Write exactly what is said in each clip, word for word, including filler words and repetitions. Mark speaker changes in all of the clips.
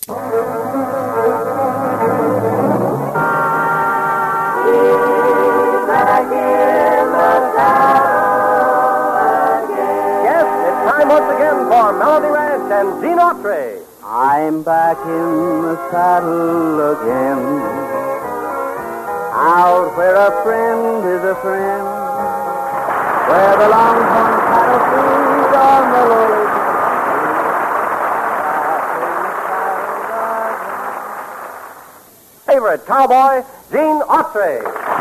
Speaker 1: Melody Ranch and Gene Autry.
Speaker 2: I'm back in the saddle again, out where a friend is a friend, where the longhorn cattle feed on the lowly
Speaker 1: Favorite cowboy, Gene Autry.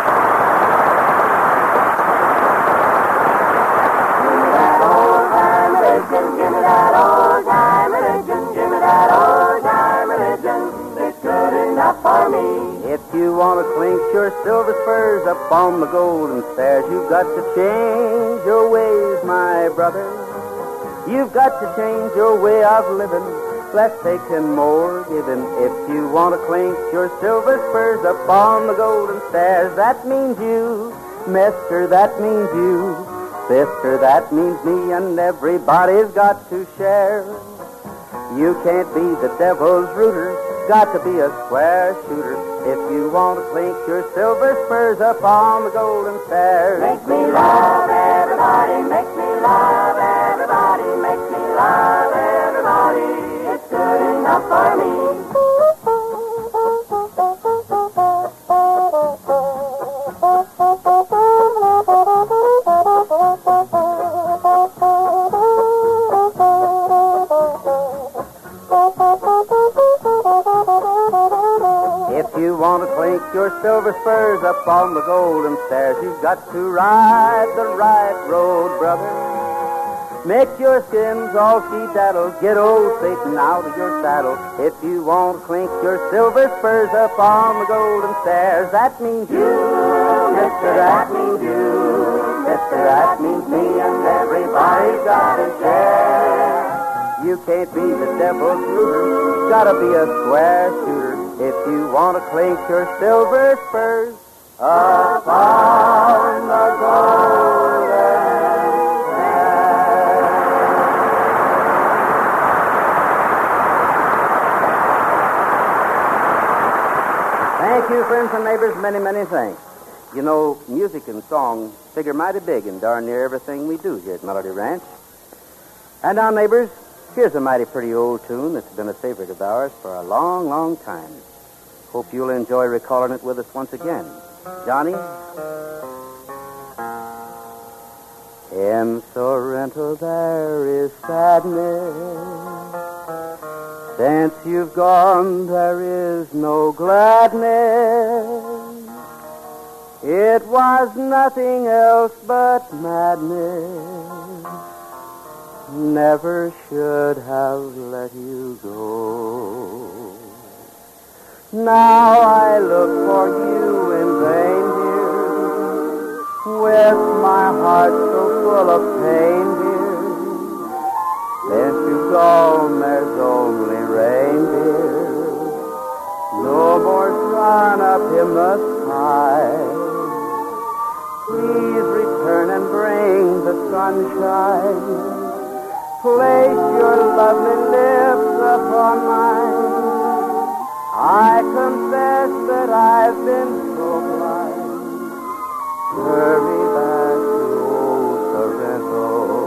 Speaker 3: Give me that old time religion, give me that old time religion, it's good enough for me.
Speaker 2: If you want to clink your silver spurs up on the golden stairs, you've got to change your ways, my brother. You've got to change your way of living, less taking, more giving. If you want to clink your silver spurs up on the golden stairs, that means you, mister, that means you. Sister, that means me, and everybody's got to share. You can't be the devil's rooter, got to be a square shooter if you want to clink your silver spurs up on the golden stairs.
Speaker 3: Make me love everybody, make me love everybody, make me love everybody, it's good enough for me.
Speaker 2: Your silver spurs up on the golden stairs, you've got to ride the right road, brother. Make your skins all she-daddle, get old Satan out of your saddle. If you want to clink your silver spurs up on the golden stairs, that means you, mister, that means you, mister, that means me, and everybody's got to share. You can't be the devil's rooter, gotta be a square shooter if you want to clink your silver spurs upon the golden stairs. Thank you, friends and neighbors. Many, many thanks. You know, music and song figure mighty big in darn near everything we do here at Melody Ranch. And now, neighbors, here's a mighty pretty old tune that's been a favorite of ours for a long, long time. Hope you'll enjoy recalling it with us once again. Johnny? In Sorrento there is sadness. Since you've gone there is no gladness. It was nothing else but madness. Never should have let you go. Now I look for you in vain, dear, with my heart so full of pain, dear. Since you've gone, there's only rain, dear. No more sun up in the sky. Please return and bring the sunshine. Place your lovely lips upon mine. I confess that I've been so blind. Hurry back to old Sorrento.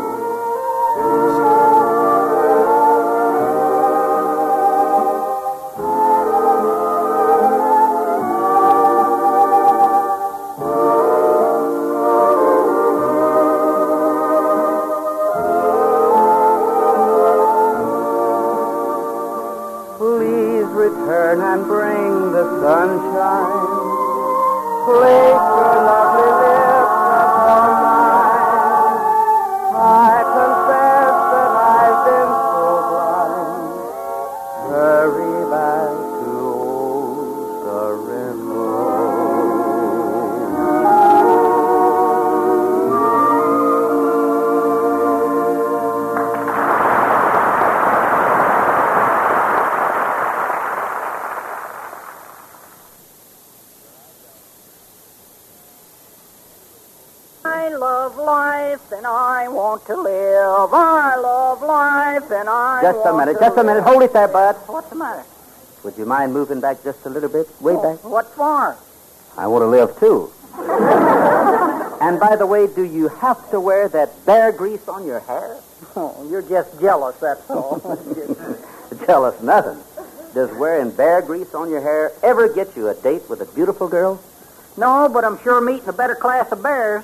Speaker 2: Return and bring the sunshine. Place your lovely lips upon mine. I confess that I've been so blind. Hurry back to old Sorrento.
Speaker 4: and I want to live. I love life, and I
Speaker 2: Just a
Speaker 4: want
Speaker 2: minute,
Speaker 4: to
Speaker 2: just a minute.
Speaker 4: live.
Speaker 2: Hold it there, Bud.
Speaker 4: What's the matter?
Speaker 2: Would you mind moving back just a little bit? Way
Speaker 4: Oh,
Speaker 2: back?
Speaker 4: What for?
Speaker 2: I want to live, too. And by the way, do you have to wear that bear grease on your hair?
Speaker 4: Oh, you're just jealous, that's all.
Speaker 2: Jealous nothing. Does wearing bear grease on your hair ever get you a date with a beautiful girl?
Speaker 4: No, but I'm sure meeting a better class of bears.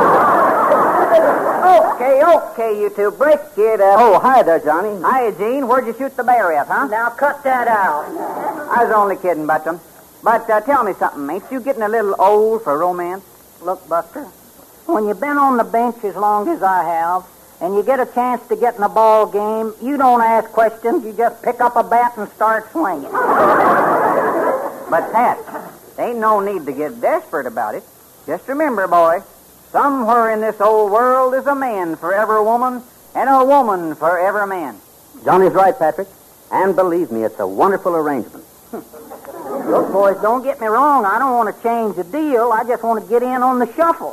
Speaker 4: Okay, okay, you two, break it up.
Speaker 2: Oh, hi there, Johnny.
Speaker 4: Hiya, Gene. Where'd you shoot the bear at, huh? Now, cut that out. I was only kidding, Buster. But uh, tell me something. Ain't you getting a little old for romance? Look, Buster, when you've been on the bench as long as I have, and you get a chance to get in a ball game, you don't ask questions. You just pick up a bat and start swinging. But, Pat, there ain't no need to get desperate about it. Just remember, boy, somewhere in this old world is a man for every woman and a woman for every man.
Speaker 2: Johnny's right, Patrick. And believe me, it's a wonderful arrangement.
Speaker 4: Look, boys, don't get me wrong. I don't want to change the deal. I just want to get in on the shuffle.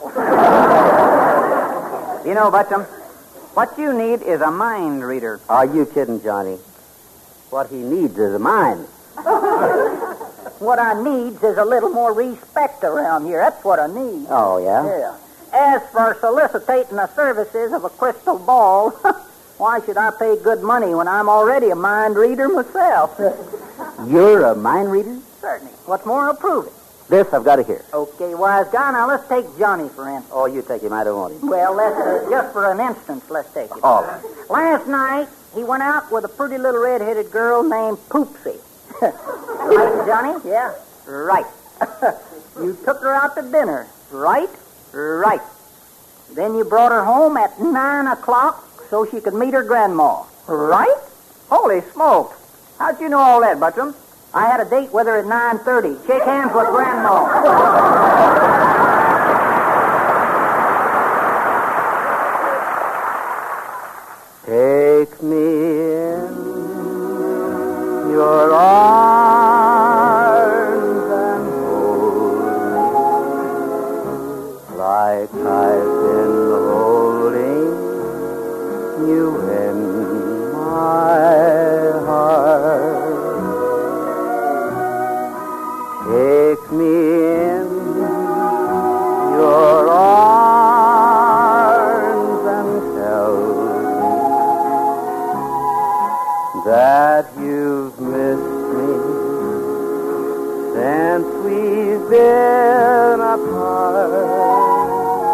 Speaker 4: You know, Butchum, what you need is a mind reader.
Speaker 2: Are you kidding, Johnny? What he needs is a mind.
Speaker 4: What I needs is a little more respect around here. That's what I need.
Speaker 2: Oh, yeah?
Speaker 4: Yeah. As for soliciting the services of a crystal ball, why should I pay good money when I'm already a mind reader myself?
Speaker 2: You're a mind reader?
Speaker 4: Certainly. What's more, I'll prove it.
Speaker 2: This I've got to hear.
Speaker 4: Okay, wise guy. Now, let's take Johnny, for instance.
Speaker 2: Oh, you take him. I don't want him.
Speaker 4: Well, let's, uh, just for an instance, let's take it.
Speaker 2: All right.
Speaker 4: Last night, he went out with a pretty little red-headed girl named Poopsie. Right, Johnny? Yeah. Right. You took her out to dinner. Right? Right. Then you brought her home at nine o'clock so she could meet her grandma. Right? Holy smokes. How'd you know all that, Buttram? I had a date with her at nine thirty. Shake hands with grandma.
Speaker 2: Take me in your arms and hold me like I've been holding you in my heart. Take me in your arms and tell me that you've missed me since we've been apart.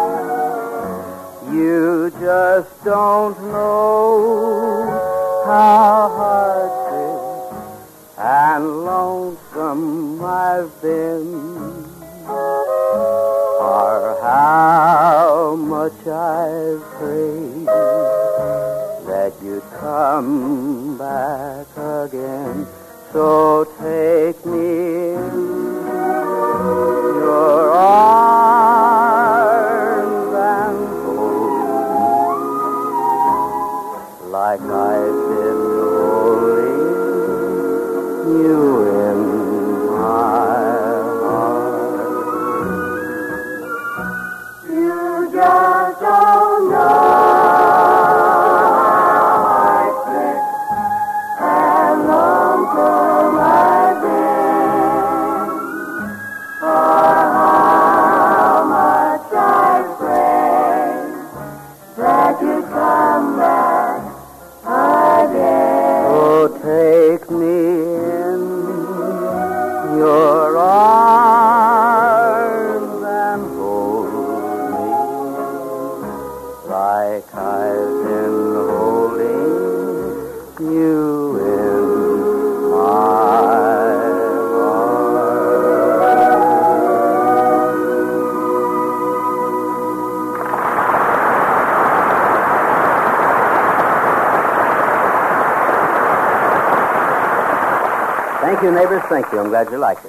Speaker 2: You just don't know how heartsick and lonesome I've been, or how much I've prayed that you'd come back again. So take me in your arms and hold me like I've been holding you in my heart.
Speaker 3: You just don't know how sick and lonesome I've been, or how much I've prayed that you'd come back again.
Speaker 2: Oh, take me in your arms and hold me like I've been holding you in my Thank you, neighbors. Thank you. I'm glad you liked it.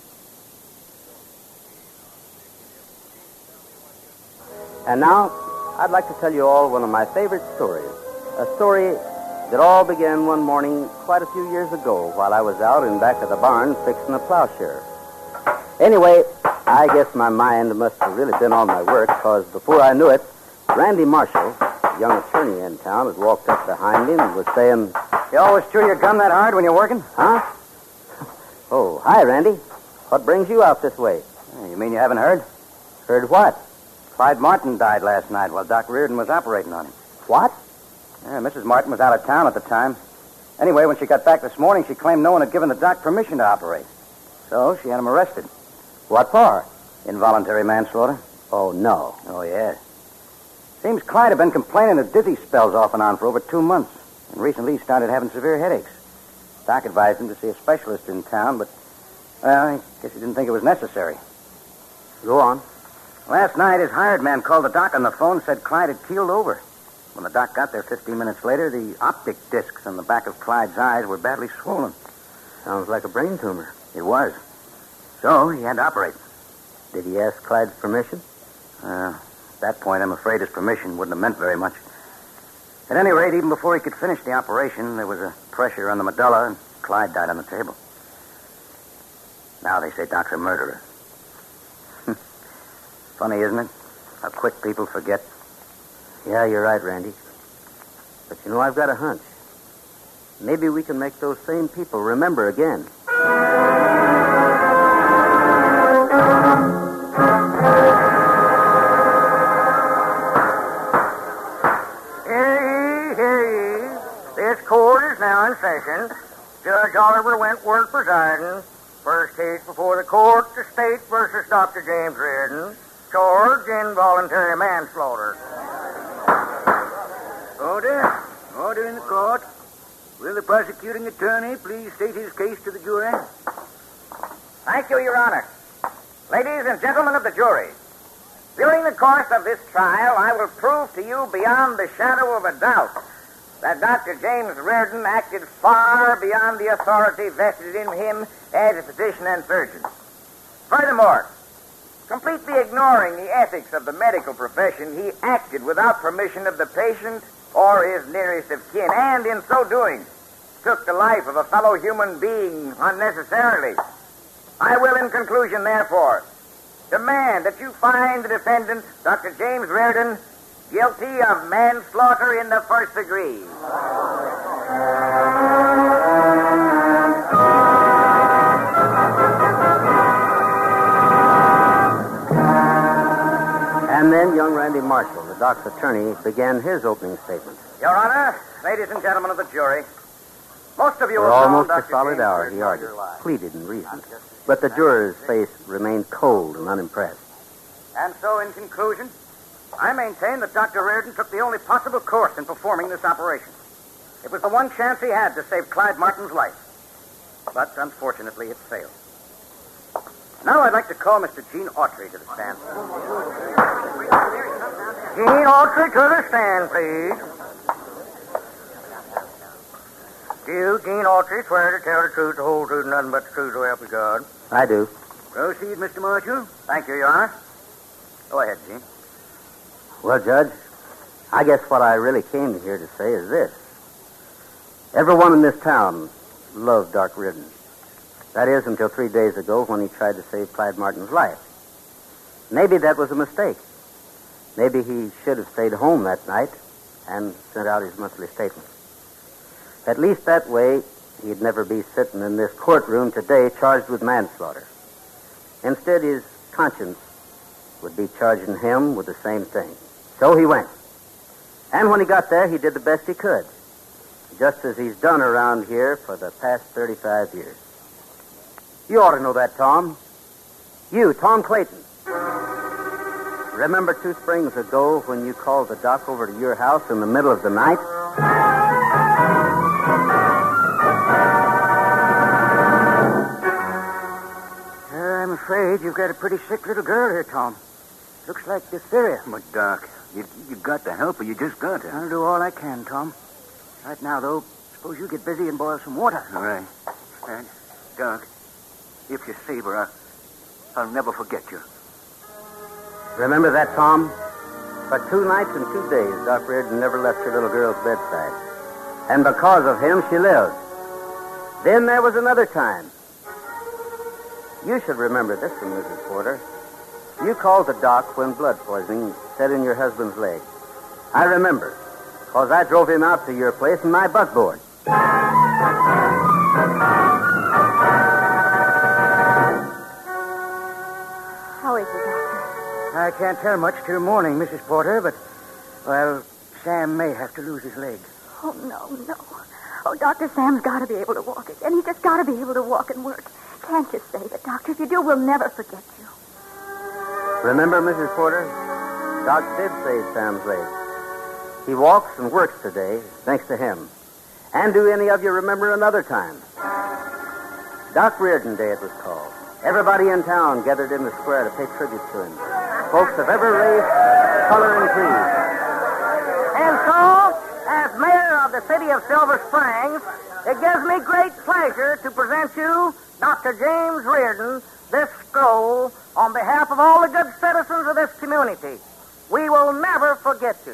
Speaker 2: And now, I'd like to tell you all one of my favorite stories. A story that all began one morning quite a few years ago while I was out in back of the barn fixing a plowshare. Anyway, I guess my mind must have really been on my work, because before I knew it, Randy Marshall, a young attorney in town, had walked up behind him and was saying,
Speaker 4: You always chew your gum that hard when you're working?
Speaker 2: Huh? Oh, hi, Randy. What brings you out this way?
Speaker 4: You mean you haven't heard?
Speaker 2: Heard what?
Speaker 4: Clyde Martin died last night while Doc Reardon was operating on him.
Speaker 2: What?
Speaker 4: Yeah, Missus Martin was out of town at the time. Anyway, when she got back this morning, she claimed no one had given the doc permission to operate. So she had him arrested.
Speaker 2: What for?
Speaker 4: Involuntary manslaughter.
Speaker 2: Oh, no.
Speaker 4: Oh, yeah. Seems Clyde had been complaining of dizzy spells off and on for over two months. And recently he started having severe headaches. Doc advised him to see a specialist in town, but, well, I guess he didn't think it was necessary.
Speaker 2: Go on.
Speaker 4: Last night, his hired man called the doc on the phone and said Clyde had keeled over. When the doc got there fifteen minutes later, the optic discs on the back of Clyde's eyes were badly swollen.
Speaker 2: Sounds like a brain tumor.
Speaker 4: It was. So he had to operate.
Speaker 2: Did he ask Clyde's permission?
Speaker 4: Uh, at that point, I'm afraid his permission wouldn't have meant very much. At any rate, even before he could finish the operation, there was a pressure on the medulla, and Clyde died on the table. Now they say Doc's a murderer. Funny, isn't it? How quick people forget.
Speaker 2: Yeah, you're right, Randy. But you know, I've got a hunch. Maybe we can make those same people remember again.
Speaker 5: Hear ye, hear ye. This court is now in session. Judge Oliver Wentworth presiding. First case before the court, the State versus Doctor James Reardon. Charge involuntary manslaughter.
Speaker 6: Order. Order in the court. Will the prosecuting attorney please state his case to the jury?
Speaker 5: Thank you, Your Honor. Ladies and gentlemen of the jury, during the course of this trial, I will prove to you beyond the shadow of a doubt that Doctor James Reardon acted far beyond the authority vested in him as a physician and surgeon. Furthermore, completely ignoring the ethics of the medical profession, he acted without permission of the patient or his nearest of kin, and in so doing, took the life of a fellow human being unnecessarily. I will, in conclusion, therefore, demand that you find the defendant, Doctor James Reardon, guilty of manslaughter in the first degree.
Speaker 2: And then young Randy Marshall, the doc's attorney, began his opening statement.
Speaker 5: Your Honor, ladies and gentlemen of the jury, most of you
Speaker 2: For
Speaker 5: have known
Speaker 2: almost a
Speaker 5: Doctor
Speaker 2: solid
Speaker 5: James
Speaker 2: hour,
Speaker 5: Reardon
Speaker 2: he
Speaker 5: all
Speaker 2: argued,
Speaker 5: your lives.
Speaker 2: pleaded and reasoned. But the juror's face remained cold and unimpressed.
Speaker 5: And so, in conclusion, I maintain that Doctor Reardon took the only possible course in performing this operation. It was the one chance he had to save Clyde Martin's life. But, unfortunately, it failed. Now I'd like to call Mister Gene Autry to the stand. Gene Autry to the stand, please. Do you, Gene Autry, swear to tell the truth, the whole truth, and nothing but the truth, so help you God?
Speaker 2: I do.
Speaker 6: Proceed, Mister Marshall.
Speaker 5: Thank you, Your Honor. Go ahead, Gene.
Speaker 2: Well, Judge, I guess what I really came here to say is this. Everyone in this town loved Doc Reardon. That is, until three days ago when he tried to save Clyde Martin's life. Maybe that was a mistake. Maybe he should have stayed home that night and sent out his monthly statement. At least that way, he'd never be sitting in this courtroom today charged with manslaughter. Instead, his conscience would be charging him with the same thing. So he went. And when he got there, he did the best he could, just as he's done around here for the past thirty-five years. You ought to know that, Tom. You, Tom Clayton. Remember two springs ago when you called the doc over to your house in the middle of the night?
Speaker 6: Uh, I'm afraid you've got a pretty sick little girl here, Tom. Looks like diphtheria.
Speaker 7: But, Doc, you, you got to help her. You just got to.
Speaker 6: I'll do all I can, Tom. Right now, though, suppose you get busy and boil some water.
Speaker 7: All right. And, Doc, if you save her, I'll, I'll never forget you.
Speaker 2: Remember that, Tom? For two nights and two days, Doc Reardon never left her little girl's bedside. And because of him, she lived. Then there was another time. You should remember this one, Missus Porter. You called the doc when blood poisoning set in your husband's leg. I remember, because I drove him out to your place in my buckboard.
Speaker 8: How is he, Doctor?
Speaker 6: I can't tell much till morning, Missus Porter, but, well, Sam may have to lose his leg.
Speaker 8: Oh, no, no. Oh, Doctor, Sam's got to be able to walk again. He's just got to be able to walk and work. Can't you save it, Doctor? If you do, we'll never forget you.
Speaker 2: Remember, Missus Porter, Doc did save Sam's leg. He walks and works today, thanks to him. And do any of you remember another time? Doc Reardon Day it was called. Everybody in town gathered in the square to pay tribute to him. Folks of every race, color, and creed.
Speaker 5: And so, as mayor of the city of Silver Springs, it gives me great pleasure to present you, Doctor James Reardon, this scroll on behalf of all the good citizens of this community. We will never forget you.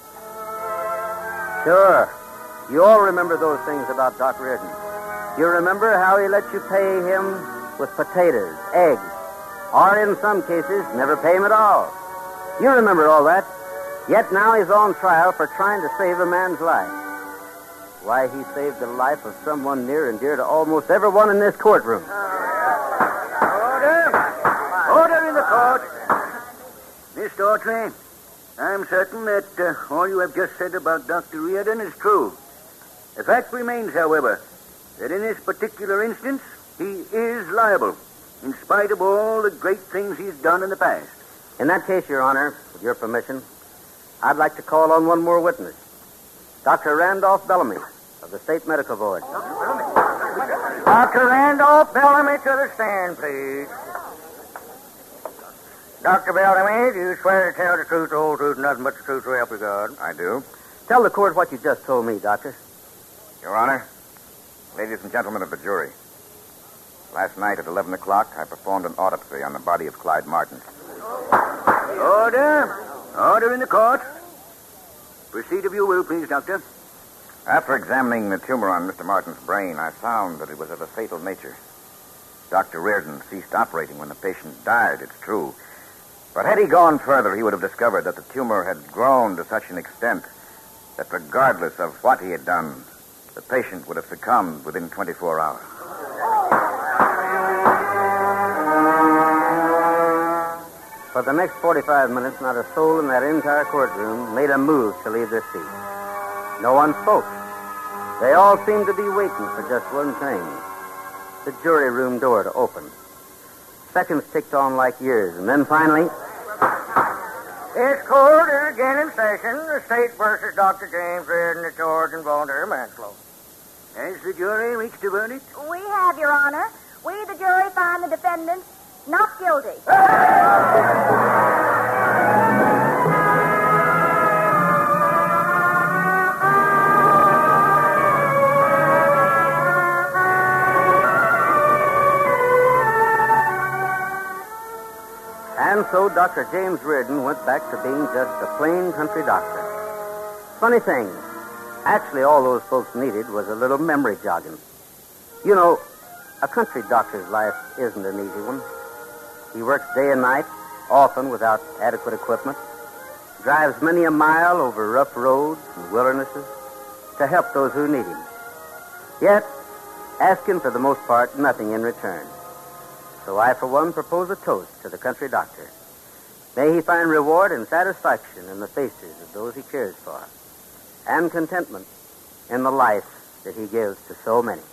Speaker 2: Sure. You all remember those things about Doc Reardon. You remember how he let you pay him with potatoes, eggs, or in some cases, never pay him at all. You remember all that. Yet now he's on trial for trying to save a man's life. Why, he saved the life of someone near and dear to almost everyone in this courtroom.
Speaker 6: Order! Order in the court. Mister Autry, I'm certain that uh, all you have just said about Doctor Reardon is true. The fact remains, however, that in this particular instance, he is liable, in spite of all the great things he's done in the past.
Speaker 2: In that case, Your Honor, with your permission, I'd like to call on one more witness. Doctor Randolph Bellamy of the State Medical Board.
Speaker 5: Doctor Randolph Bellamy to the stand, please. Doctor Bellamy, do you swear to tell the truth, the whole truth, and nothing but the truth, so help you God?
Speaker 9: I do.
Speaker 2: Tell the court what you just told me, Doctor.
Speaker 9: Your Honor, ladies and gentlemen of the jury, last night at eleven o'clock, I performed an autopsy on the body of Clyde Martin.
Speaker 6: Order! Order in the court. Proceed if you will, please, Doctor.
Speaker 9: After examining the tumor on Mister Martin's brain, I found that it was of a fatal nature. Doctor Reardon ceased operating when the patient died, it's true. But had he gone further, he would have discovered that the tumor had grown to such an extent that regardless of what he had done, the patient would have succumbed within twenty-four hours.
Speaker 2: For the next forty-five minutes, not a soul in that entire courtroom made a move to leave their seat. No one spoke. They all seemed to be waiting for just one thing. The jury room door to open. Seconds ticked on like years, and then finally...
Speaker 5: This court is again in session. The state versus Doctor James Reardon, the charge and voluntary manslaughter.
Speaker 6: Has the jury reached a verdict?
Speaker 8: We have, Your Honor. We, the jury, find the defendants not guilty.
Speaker 2: And so Doctor James Reardon went back to being just a plain country doctor. Funny thing, actually all those folks needed was a little memory jogging. You know, a country doctor's life isn't an easy one. He works day and night, often without adequate equipment, drives many a mile over rough roads and wildernesses to help those who need him. Yet, asking for the most part nothing in return. So I, for one, propose a toast to the country doctor. May he find reward and satisfaction in the faces of those he cares for, and contentment in the life that he gives to so many.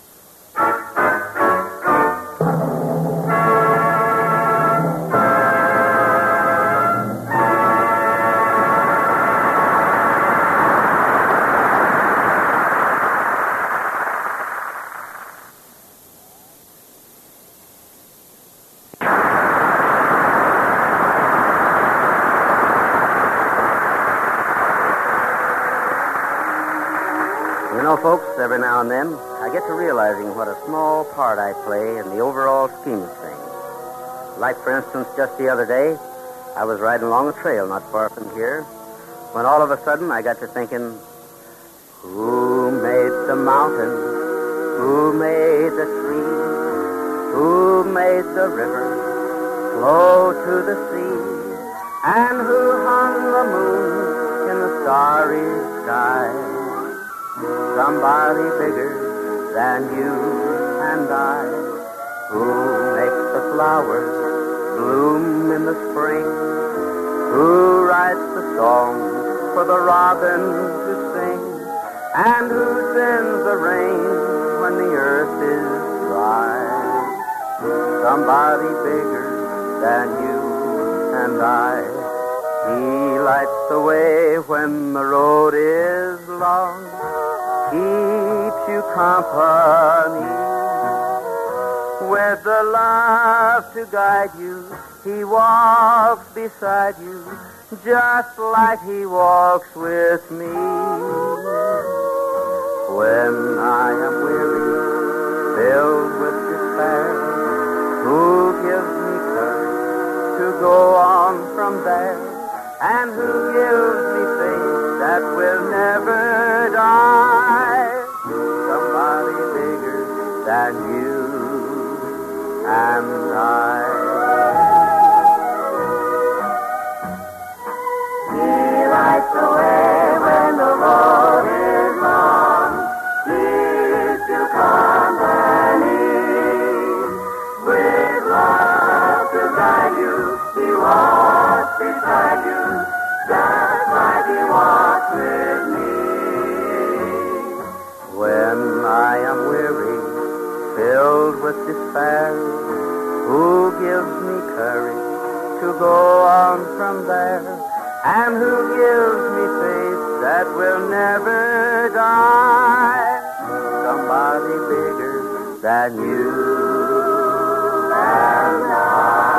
Speaker 2: You know, folks, every now and then, I get to realizing what a small part I play in the overall scheme of things. Like, for instance, just the other day, I was riding along a trail not far from here, when all of a sudden I got to thinking, who made the mountain? Who made the tree? Who made the river flow to the sea? And who hung the moon in the starry sky. Somebody bigger than you and I, who makes the flowers bloom in the spring, who writes the songs for the robin to sing, and who sends the rain when the earth is dry. Somebody bigger than you and I. He lights the way when the road is long, keeps you company. With the love to guide you, he walks beside you, just like he walks with me. When I am weary, filled with despair, who gives me courage to go on from there, and who gives me faith that will never die? Somebody bigger than you and I. He lights the way when the road is long, keeps you company. With love to guide you, he walks beside you, just like he walks with me. When I am weary, filled with despair, who gives me courage to go on from there, and who gives me faith that will never die? Somebody bigger than you and I.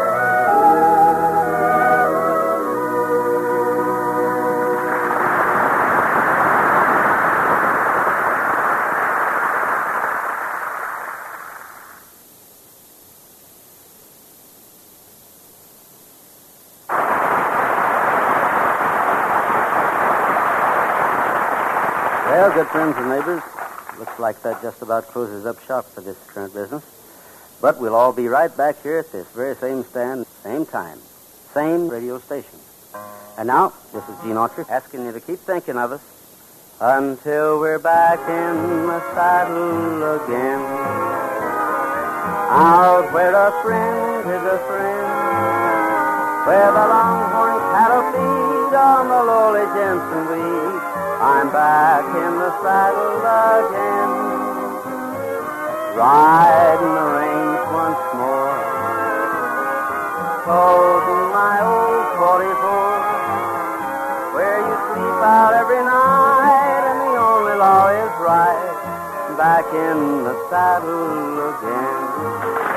Speaker 2: Well, good friends and neighbors, looks like that just about closes up shop for this current business. But we'll all be right back here at this very same stand, same time, same radio station. And now, this is Gene Autry asking you to keep thinking of us until we're back in the saddle again. Out where a friend is a friend, where the longhorn cattle feed on the lowly Jensen weed, I'm back in the saddle again, riding the range once more, holding my old forty-four, where you sleep out every night and the only law is right, back in the saddle again.